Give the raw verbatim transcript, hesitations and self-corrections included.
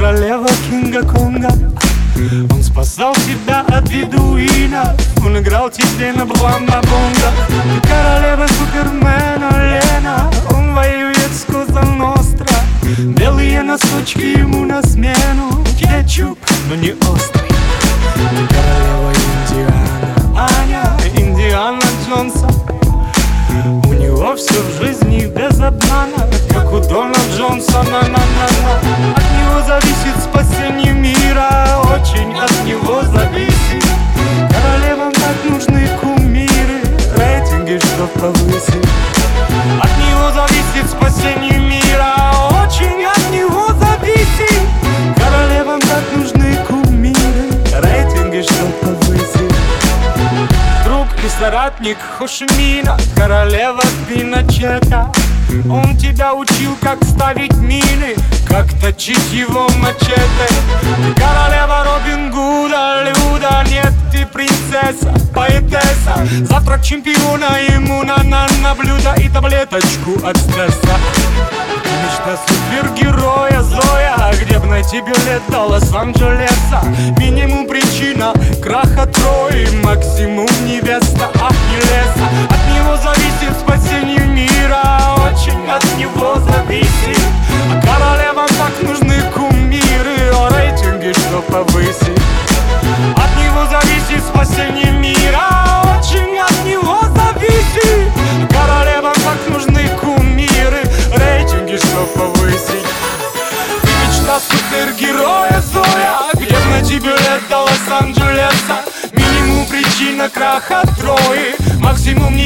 королева Кинга-Конга. Он спасал тебя от бедуина, он играл тебе на бамба-бонго. Ты королева Супермена Лена, он воюет с Коза Ностра. Белые носочки ему на смену, кетчуп, но не острый. Ты королева Индиана Аня, Индиана Джонса. У него все в жизни без обмана, как у Дона Джонсона. На-на-на. От него зависит спасение мира, очень от него зависит. Королевам так нужны кумиры, рейтинги, чтоб повысить. От него зависит спасение мира, очень от него зависит. Королевам так нужны кумиры, рейтинги, чтоб повысить. Друг и соратник Хошимина, королева Пиночета. Он тебя учил, как ставить мины, как точить его мачете. Ты королева Робин Гуда, Люда. Нет, ты принцесса, поэтесса. Завтрак чемпиона ему на на на блюдо и таблеточку от стресса. Ты мечта супергероя Зоя, где б найти билет до Лос-Анджелеса? Минимум причина краха Трои, максимум невеста Ахиллеса. От него зависит спасение мира, очень от него зависит. А королевам так нужны кумиры, о рейтинге, что повысить. От него зависит спасение мира, очень от него зависит. А королевам так нужны кумиры, рейтинги, что повысить. Ты мечта супергероя Зоя, где б найти билет до Лос-Анджелеса? Минимум причина краха Трои, максимум не